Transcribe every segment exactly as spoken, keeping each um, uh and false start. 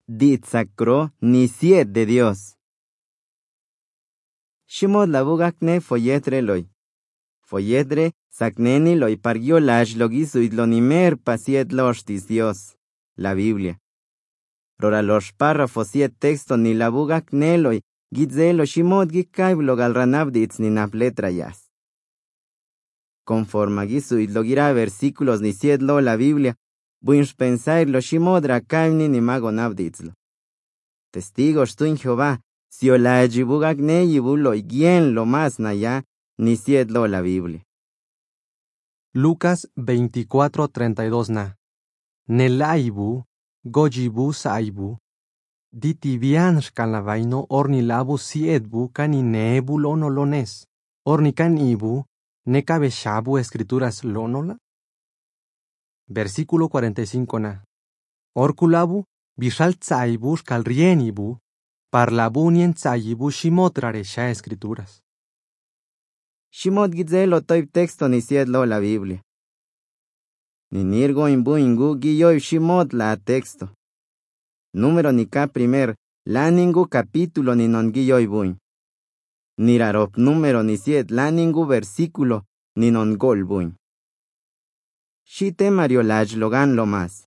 Ditzakro ni siet de Dios. Shimod la bugakne foyetre loy. Foyetre sakneni loy pargio lash logisuit lonimer pasiet loshtis Dios. La Biblia. Rora los párrafos siet texto ni la bugakne loy gitzelo shimod gikaib logalranabdits ni nap letra yas. Conforma gisuit logira versículos ni siet lo la Biblia. Buins pensair lo shimodra kaimni ni mago nabditzlo. Testigos tu en Jehová, si o la jibugakne yibulo y guien lo más naya, ni siet lo la Biblia. Lucas veinticuatro treinta y dos na. Nelaibu, gojibu saibu, ditivian shkalavaino ornilabu sietbu caninebu lonolones, ornicanibu, necabeshabu escrituras lonola. Versículo cuarenta y cinco na. Orkulabu, bishal tsaibu shkalrienibu, parlabunien tsayibu shimotrare sha escrituras. Shimod gitzelo toib texto ni siet lo la Biblia. Ni nirgo imbu ingu giyoy shimod la texto. Número ni ka primer, la ningu capítulo ni non giyoy buin. Ni rarop número ni siet la ningu versículo ni non gol buin. Shite Mario laj logan lo más.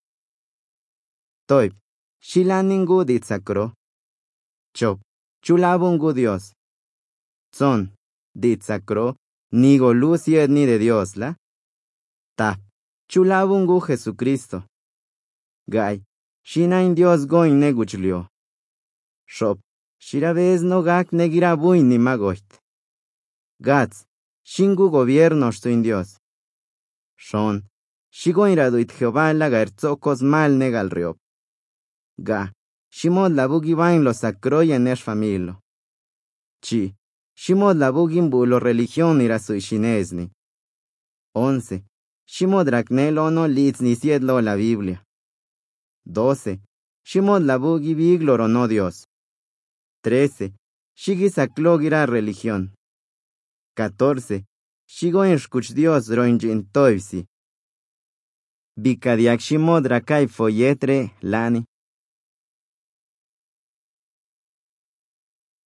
Toib, shila ningu ditzakro. Chop, chulabungu Dios. Son, ditzakro, nigo luciet ni de Dios la. Tap, chulabungu Jesucristo. Gay, shinain Dios goin neguchlio. Shop, shirabez no gak negirabuin ni magoit. Gats, shingu gobierno stuin Dios. Shon, shigoin raduit Jehová la gaerzocos mal negal riop. Ga, shimod la bugivain lo sacro y enesh familo. Chi, shimod la bugimbu lo religión ira suishinesni. Once, shimod raknelo no litz ni siedlo la Biblia. Doce, shimod la bugibigloro no Dios. Trece, shigisaklogira religión. Catorce, shigoin shkuch Dios roinjin toivsi. Bikadiak shimod rakai foyetre lani.